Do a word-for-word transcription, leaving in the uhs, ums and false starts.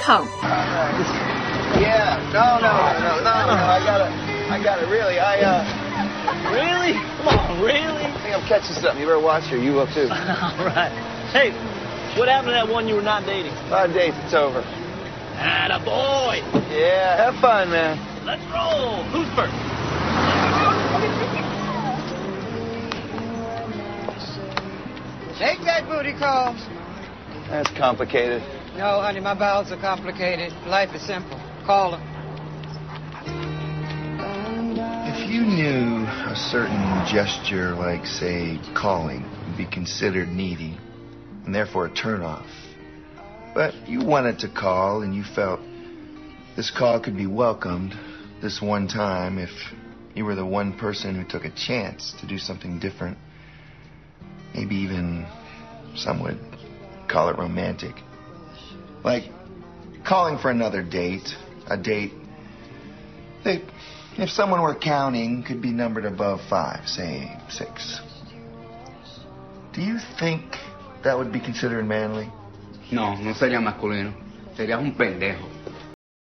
tongue. Yeah, no, no, no, no, no, no, I gotta, I gotta, really, I, uh... Really? Come on, really? I think I'm catching something. You better watch her. You will, too. All right. Hey, what happened to that one you were not dating? Five days, it's over. Attaboy! Yeah, have fun, man. Let's roll. Who's first? Take that booty call. That's complicated. No, honey, my vowels are complicated. Life is simple. Call her. If you knew a certain gesture, like, say, calling, would be considered needy, and therefore a turnoff, but you wanted to call and you felt this call could be welcomed this one time if you were the one person who took a chance to do something different, maybe even some would call it romantic. Like calling for another date, a date that, if someone were counting, could be numbered above five, say six. Do you think that would be considered manly? No, no sería masculino. Serías un pendejo.